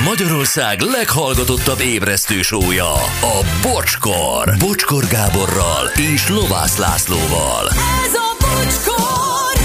Magyarország leghallgatottabb ébresztő show-ja, a Bocskor. Bocskor Gáborral és Lovász Lászlóval. Ez a Bocskor!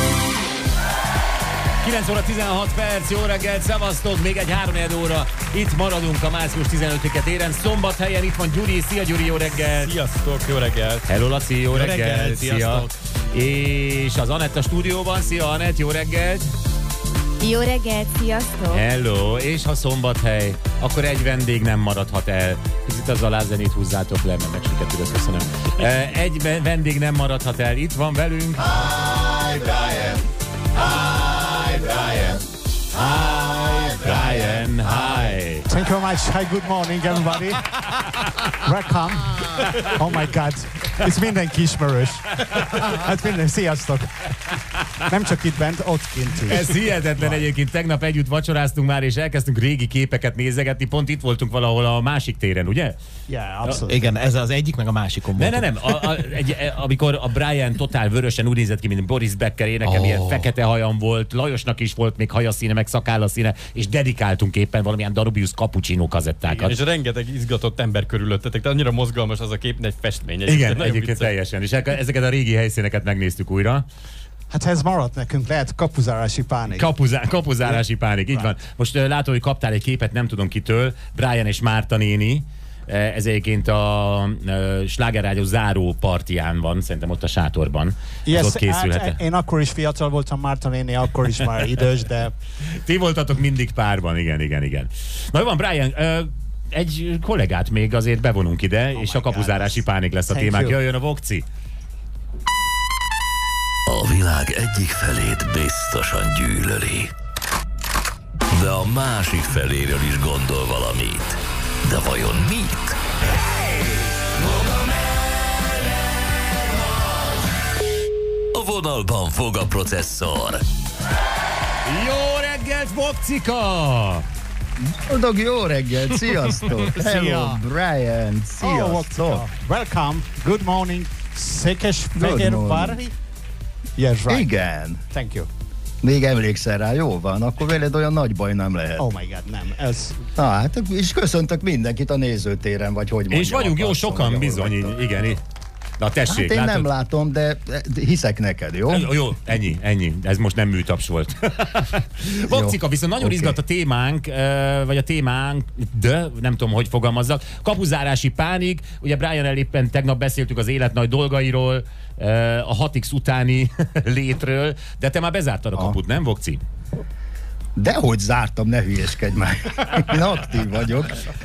9 óra 16 perc, jó reggelt, szevasztok, még egy 3 óra. Itt maradunk a március 15-e téren. Szombathelyen itt van Gyuri. Szia Gyuri, jó reggelt! Sziasztok, jó reggelt! Hello Laci, jó reggelt! Szia! És az Anett a stúdióban. Szia Anett, jó reggelt! Jó reggelt, sziasztok! Hello, és ha Szombathely, akkor egy vendég nem maradhat el. Picit az alázenét húzzátok le, mert megsüket, köszönöm. Egy vendég nem maradhat el, itt van velünk. Hi Brian! Hi Brian! Hi Brian, hi! Thank you very much. Hi, good morning everybody. Welcome. Oh my God. Ez mindenki ismerős. Hát minden, sziasztok. Nem csak itt bent, ott kint is. Ez hihetetlen egyébként. Tegnap együtt vacsoráztunk már, és elkezdtünk régi képeket nézegetni. Pont itt voltunk valahol a másik téren, ugye? Yeah, abszolút. Igen, ez az egyik, meg a másikon voltunk. Nem. Amikor a Brian totál vörösen úgy nézett ki, mint Boris Becker énekem, ilyen fekete hajam volt, Lajosnak is volt még hajaszíne, meg szakállaszíne, és dedikáltunk éppen valamilyen Darubius Cappuccino kazettákat. Igen, és rengeteg izgatott ember körülöttetek, tehát annyira mozgalmas az a kép, mint egy festmény. Igen, egyébként teljesen. És ezeket a régi helyszíneket megnéztük újra. Hát ez maradt nekünk, lehet kapuzárási pánik. Kapuzárási pánik, így van. Most látom, hogy kaptál egy képet, nem tudom kitől, Brian és Márta néni. Ez egyébként a Sláger Rádió záró partiján van, szerintem ott a sátorban. Yes, ott készülhet. Hát én akkor is fiatal voltam, Márta néni akkor is már idős, de... Ti voltatok mindig párban, igen. Na jó van, Brian, egy kollégát még azért bevonunk ide, és a kapuzárási pánik lesz a témák. Jöjjön a Vokci! A világ egyik felét biztosan gyűlöli, de a másik feléről is gondol valamit. De vajon mit? A vonalban fog a processzor. Jó reggelt, Vokcika! Boldog jó reggelt, sziasztok! Hello, Brian, sziasztok! Welcome, good morning, Székesfehérvári? Yes, right. Igen. Thank you. Még emlékszel rá, jó van, akkor veled olyan nagy baj nem lehet. Oh my God, nem, ez... Na hát, és köszöntök mindenkit a nézőtéren, vagy hogy mondjam. És vagyunk jó sokan bizony, igen. Na tessék, hát én látod? nem látom, de hiszek neked, jó? Jó, ennyi. Ez most nem műtaps volt. Vokcika, viszont nagyon izgat a témánk, vagy a témánk, de nem tudom, hogy fogalmazzak. Kapuzárási pánik, ugye Brian-el éppen tegnap beszéltük az élet nagy dolgairól, a 6X utáni létről, de te már bezártad a kaput, nem, Vokci? Dehogy zártam, ne hülyeskedj már. Én aktív vagyok.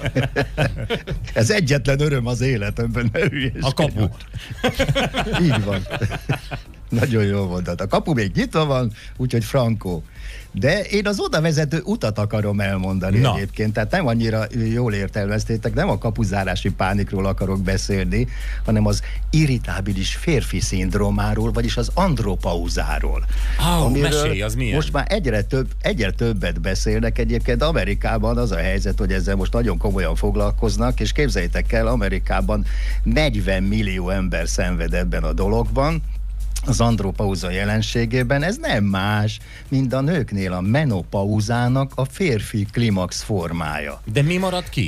Ez egyetlen öröm az életemben, ne hülyeskedj. A kapu. Így van. Nagyon jól mondtad. A kapu még nyitva van, úgyhogy frankó. De én az oda vezető utat akarom elmondani egyébként, tehát nem annyira jól értelmeztétek, nem a kapuzárási pánikról akarok beszélni, hanem az irritábilis férfi szindrómáról, vagyis az andropauzáról. Mesélj, az milyen? Most már egyre többet beszélnek. Egyébként Amerikában az a helyzet, hogy ezzel most nagyon komolyan foglalkoznak, és képzeljétek el, Amerikában 40 millió ember szenved ebben a dologban, az andropauza jelenségében. Ez nem más, mint a nőknél a menopauzának a férfi klimax formája. De mi maradt ki?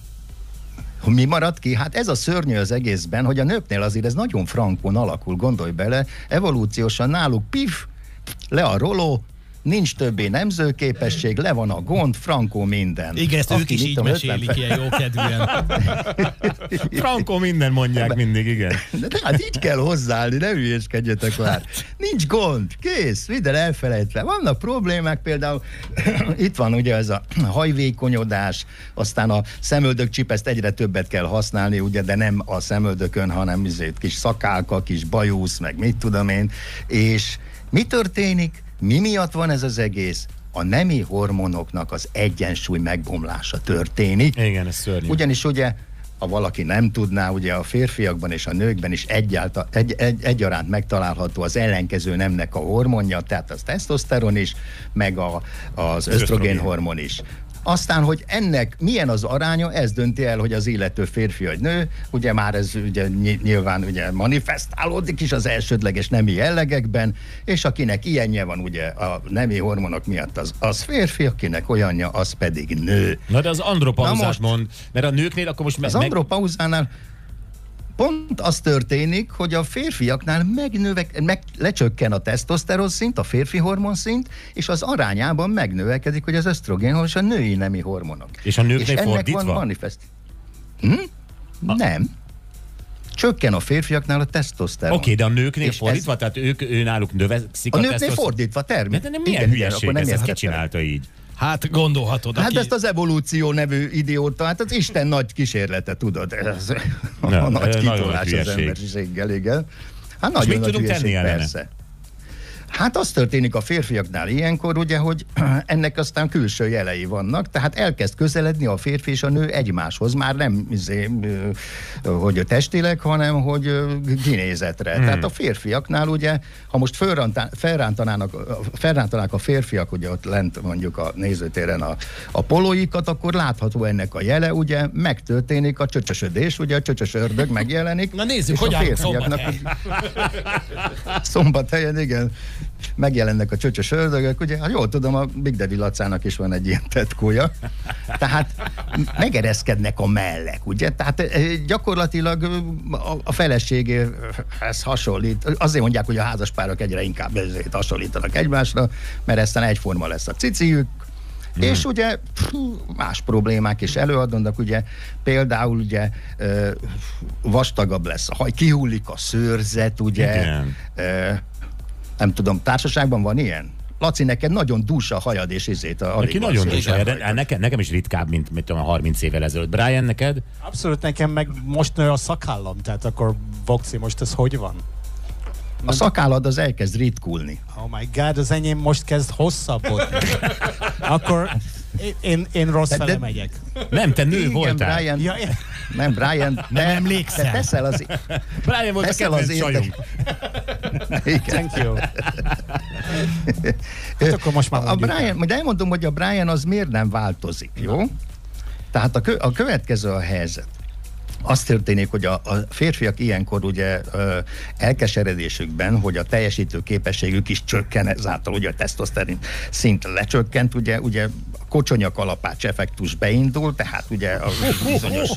Mi maradt ki? Hát ez a szörnyű az egészben, hogy a nőknél azért ez nagyon frankon alakul, gondolj bele, evolúciósan náluk le a roló, nincs többé nemzőképesség, le van a gond, frankó minden. Igen, ezt ők is így mesélik ilyen jókedvűen. Frankó minden mondják mindig, igen. De hát így kell hozzáállni, ne hülyéskedjetek már. Nincs gond, kész, minden elfelejtve. Vannak problémák, például itt van ugye ez a hajvékonyodás, aztán a szemöldökcsip, ezt egyre többet kell használni, ugye, de nem a szemöldökön, hanem kis szakálka, kis bajusz, meg mit tudom én. És mi történik? Mi miatt van ez az egész? A nemi hormonoknak az egyensúly megbomlása történik. Igen, ez szörnyű. Ugyanis ugye, ha valaki nem tudná, ugye a férfiakban és a nőkben is egyaránt megtalálható az ellenkező nemnek a hormonja, tehát az tesztoszteron is, meg az ösztrogén hormon is. Aztán, hogy ennek milyen az aránya, ez dönti el, hogy az illető férfi vagy nő. Ugye már ez ugye nyilván ugye manifestálódik is az elsődleges nemi jellegekben, és akinek ilyenje van ugye a nemi hormonok miatt, az férfi, akinek olyanja, az pedig nő. Na de az andropauzás mond, mert a nőknél akkor most... Az andropauzánál pont az történik, hogy a férfiaknál lecsökken a tesztoszteron szint, a férfi hormonszint, és az arányában megnövekedik, hogy az ösztrogén és a női nemi hormonok. És a nőknél ennek fordítva? van manifest. Nem. Csökken a férfiaknál a tesztoszteron. Oké, de a nőknél fordítva? Tehát őnáluk növekszik a a nőknél tesztoszteron? fordítva, természetesen. De nem milyen hülyeség ez, ezt ki csinálta így? Hát gondolhatod. Hát ezt az evolúció nevű idióta, hát az Isten nagy kísérlete, tudod. Ez a nagy kitolás az emberiséggel, igen. Hát nagyon mit nagy tudunk tenni ellene? Persze. Hát az történik a férfiaknál ilyenkor, ugye, hogy ennek aztán külső jelei vannak, tehát elkezd közeledni a férfi és a nő egymáshoz, már nem hogy testileg, hanem hogy kinézetre. Tehát a férfiaknál ugye, ha most felrántanák a férfiak ugye ott lent mondjuk a nézőtéren a polóikat, akkor látható ennek a jele, ugye megtörténik a csöcsösödés, ugye a csöcsös ördög megjelenik. Na nézzük, és hogy a férfiaknak Szombathelyen, igen, megjelennek a csöcsös ördögök, ugye, ha jól tudom, a Big Daddy Lacának is van egy ilyen tetkója. Tehát megereszkednek a mellek, ugye? Tehát gyakorlatilag a feleségéhez hasonlít. Azért mondják, hogy a házaspárok egyre inkább hasonlítanak egymásra, mert aztán egyforma lesz a ciciük, és ugye más problémák is előadnak, ugye például ugye vastagabb lesz a haj, kihullik a szőrzet, ugye. Nem tudom, társaságban van ilyen? Laci, neked nagyon dús a hajad, és Neki nagyon dús a hajad. Nekem is ritkább, mint 30 évvel ezelőtt. Brian, neked? Abszolút, nekem meg most nő a szakállam, tehát akkor Voxi, most ez hogy van? A szakállad az elkezd ritkulni. Oh my god, az enyém most kezd hosszabbodni. Akkor én rossz fele megyek. Nem, te nő voltál. Brian, ja, nem, Brian, nem emlékszel. Te teszel az... Brian volt a kedvenc csajunk. Thank you. Hát akkor most már mondjuk. De elmondom, hogy a Brian az miért nem változik, jó? Tehát a következő a helyzet. Az történik, hogy a férfiak ilyenkor ugye elkeseredésükben, hogy a teljesítő képességük is csökken, ezáltal ugye a tesztoszterin szint lecsökkent, ugye a kocsonya kalapács effektus beindul, tehát ugye a bizonyos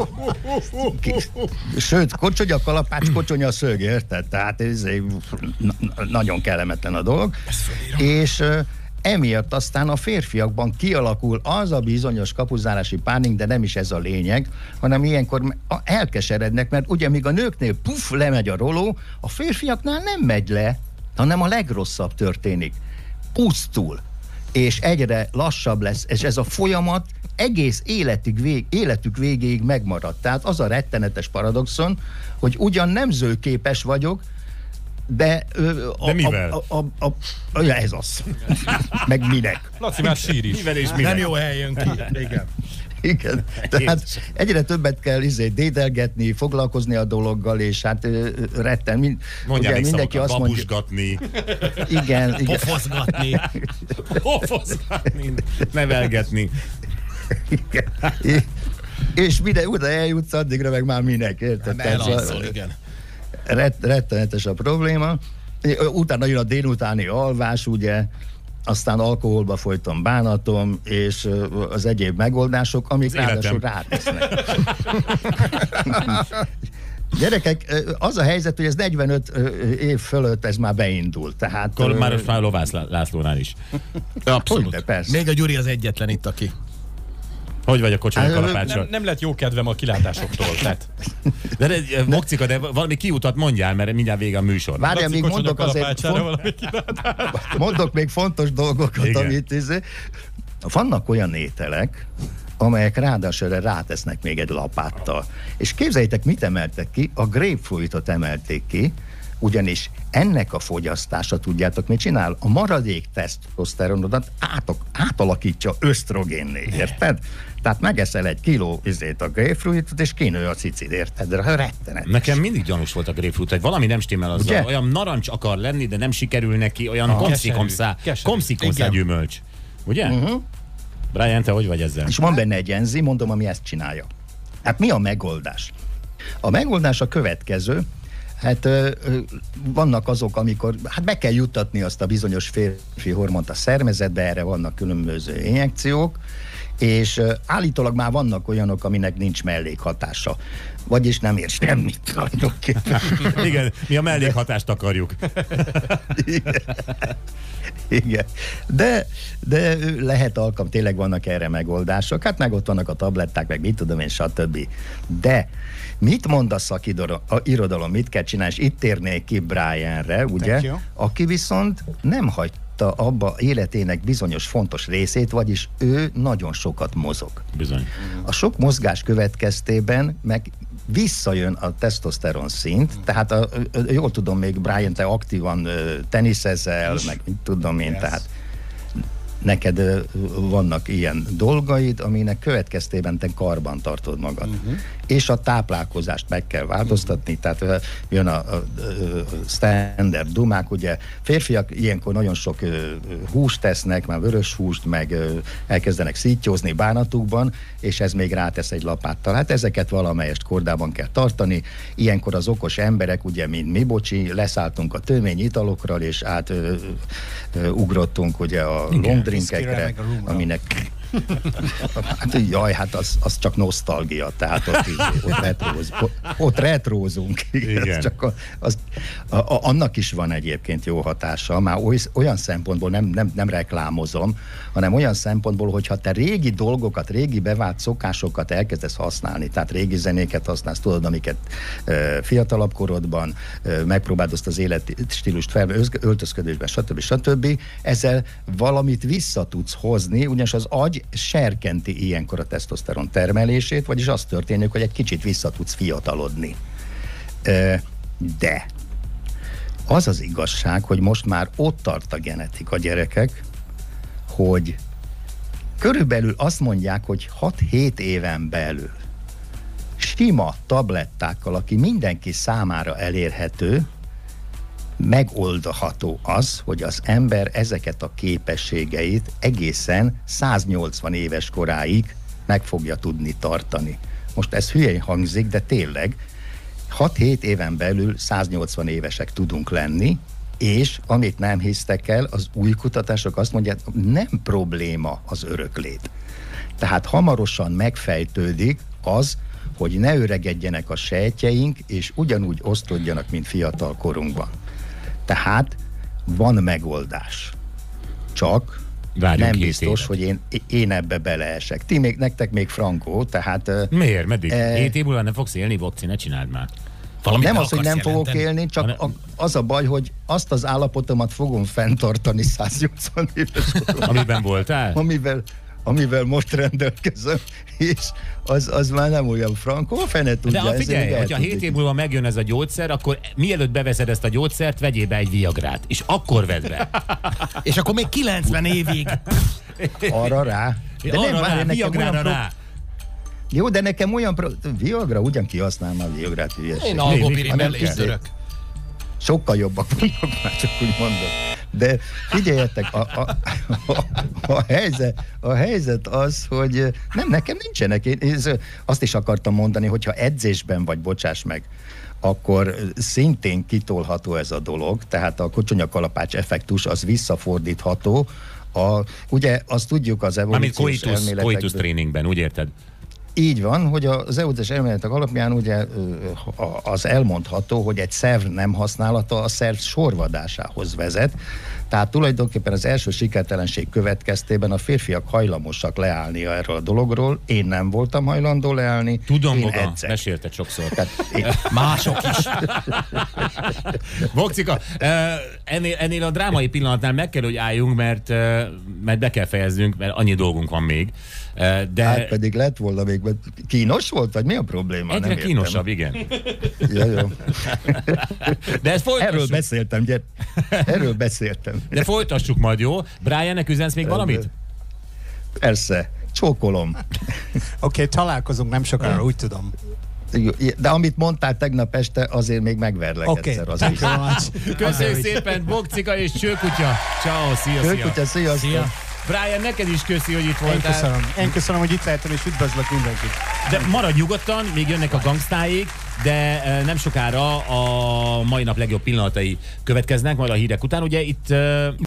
sőt, kocsonya kalapács, kocsonya szög, érted? Tehát ez nagyon kellemetlen a dolog. És emiatt aztán a férfiakban kialakul az a bizonyos kapuzárási pánik, de nem is ez a lényeg, hanem ilyenkor elkeserednek, mert ugye míg a nőknél lemegy a roló, a férfiaknál nem megy le, hanem a legrosszabb történik. Pusztul, és egyre lassabb lesz, és ez a folyamat egész életük végéig megmarad. Tehát az a rettenetes paradoxon, hogy ugyan nemzőképes vagyok, de mivel? Ez az. Meg minek? Laci már sír is. Mivel és minek? Nem jó helyen ki. Igen. Igen. Tehát egyre többet kell dédelgetni, foglalkozni a dologgal, és hát retten. Mondjál még mindenki szavakat, azt babusgatni. Igen. Pofozgatni. Pofozgatni. Nevelgetni. És mire oda eljutsz, addigra meg már minek, érted? Elalszol, igen. Rettenetes a probléma. Utána jön a délutáni alvás, ugye, aztán alkoholba folyton bánatom, és az egyéb megoldások, amik ráadásul rátesznek. Gyerekek, az a helyzet, hogy ez 45 év fölött ez már beindult. Tehát, akkor már Lovász Lászlónál is. Abszolút. De persze. Még a Gyuri az egyetlen itt, aki... Hogy vagy a kocsonya kalapáccsal? Nem lett jó kedvem a kilátásoktól, tehát. De Mokcika, de valami kiutat mondjál, mert mindjárt vége a műsor. Várjál, még mondok még fontos dolgokat, igen. Amit vannak olyan ételek, amelyek ráadásul rátesznek még egy lapáttal. És képzeljétek, mit emeltek ki? A grapefruitot emelték ki, ugyanis ennek a fogyasztása, tudjátok, mit csinál? A maradék tesztoszteronodat átalakítja ösztrogénné, érted? Tehát megeszel egy kiló a grapefruitot, és kinő a cicid, érted? Rettenet. Nekem mindig gyanús volt a grapefruit, hogy valami nem stimmel azzal. Ugye? Olyan narancs akar lenni, de nem sikerül neki, olyan komszikomszá gyümölcs. Ugye? Brian, te hogy vagy ezzel? És van benne egy enzim, mondom, ami ezt csinálja. Hát mi a megoldás? A megoldás a következő. Hát vannak azok, amikor be kell juttatni azt a bizonyos férfi hormont a szervezetbe, erre vannak különböző injekciók, és állítólag már vannak olyanok, aminek nincs mellékhatása. Vagyis nem ér semmit tulajdonképpen. Igen, mi a mellékhatást akarjuk. Igen. De lehet tényleg vannak erre megoldások, hát meg ott vannak a tabletták, meg mit tudom én, stb. De mit mond a szakirodalom, mit kell csinálni, és itt térnék ki Brianre, ugye, aki viszont nem hagyta abba életének bizonyos fontos részét, vagyis ő nagyon sokat mozog. Bizony. A sok mozgás következtében meg visszajön a tesztoszteron szint, tehát jól tudom, még Brian, te aktívan teniszezel, meg tudom én, tehát neked vannak ilyen dolgaid, aminek következtében te karban tartod magad. És a táplálkozást meg kell változtatni, tehát jön a standard dumák, ugye férfiak ilyenkor nagyon sok húst tesznek, már vörös húst, meg elkezdenek szítjózni bánatukban, és ez még rátesz egy lapáttal. Hát ezeket valamelyest kordában kell tartani. Ilyenkor az okos emberek, ugye, mint mi, bocsi, leszálltunk a tőmény italokról, és ugrottunk ugye a long drinkekre, aminek hát, jaj, hát az csak nosztalgia, tehát ott retrózunk. Igen. Csak annak is van egyébként jó hatása, már olyan szempontból nem reklámozom, hanem olyan szempontból, hogyha te régi dolgokat, régi bevált szokásokat elkezdesz használni, tehát régi zenéket használsz, tudod, amiket fiatalabb korodban megpróbáld azt az életstílust fel, öltözködésben, stb. Ezzel valamit vissza tudsz hozni, ugyanis az agy serkenti ilyenkor a tesztoszteron termelését, vagyis az történik, hogy egy kicsit vissza tudsz fiatalodni. De az az igazság, hogy most már ott tart a genetika, gyerekek, hogy körülbelül azt mondják, hogy 6-7 éven belül sima tablettákkal, aki mindenki számára elérhető, megoldható az, hogy az ember ezeket a képességeit egészen 180 éves koráig meg fogja tudni tartani. Most ez hülyén hangzik, de tényleg 6-7 éven belül 180 évesek tudunk lenni, és amit nem hisztek el, az új kutatások azt mondják, nem probléma az öröklét. Tehát hamarosan megfejtődik az, hogy ne öregedjenek a sejtjeink, és ugyanúgy osztódjanak, mint fiatal korunkban. Tehát van megoldás. Csak várjunk, nem biztos, hogy én ebbe beleesek. Nektek még frankó, tehát... Miért? Meddig? 7 év múlva nem fogsz élni, Bokci, ne csináld már. Valamit nem az, hogy nem fogok élni, csak az a baj, hogy azt az állapotomat fogom fenntartani 180 éves koron. Amiben voltál? Amivel most rendelkezem, és az már nem olyan frankó, fene tudja. De figyelj, hogyha 7 év múlva megjön ez a gyógyszer, akkor mielőtt beveszed ezt a gyógyszert, vegyél be egy Viagrát, és akkor vedd be. És akkor még 90 évig. Arra rá. De arra rá, Viagrára rá. Jó, de nekem olyan... Viagra, ugyan kihasználom a Viagrát, hülyeség. Én algopirimmel is török. Sokkal jobbak vannak, már csak úgy mondom. De figyeljetek, a helyzet az, hogy nekem nincsenek. Én azt is akartam mondani, hogyha edzésben vagy, bocsáss meg, akkor szintén kitolható ez a dolog, tehát a kocsonya-kalapács effektus az visszafordítható. Ugye azt tudjuk az evolúciós elméletekből. Coitus tréningben, úgy érted? Így van, hogy az evolúciós elméletek alapján ugye az elmondható, hogy egy szerv nem használata a szerv sorvadásához vezet. Tehát tulajdonképpen az első sikertelenség következtében a férfiak hajlamosak leállni erről a dologról. Én nem voltam hajlandó leállni. Tudom, Boga, mesélted sokszor. Mások is. Bokcika, ennél a drámai pillanatnál meg kell, hogy álljunk, mert be kell fejeznünk, mert annyi dolgunk van még. De... Hát pedig lett volna még, kínos volt, vagy mi a probléma? Egyre kínosabb, igen. Ja, jó. De ezt erről beszéltem. De folytassuk majd, jó? Briannek üzensz még valamit? Persze, csókolom. Oké, találkozunk nem sokára, úgy tudom. De amit mondtál tegnap este, azért még megverlek egyszer. Az Köszönjük szépen, Bokcika és Csőkutya. Ciao, szia. Csőkutya, sziasztok. Brian, neked is köszi, hogy itt Én voltál. köszönöm. Én köszönöm, hogy itt lehetem, és üdvözlök mindenkit. De maradj nyugodtan, még jönnek a gangstáig, de nem sokára a mai nap legjobb pillanatai következnek, majd a hírek után. Ugye itt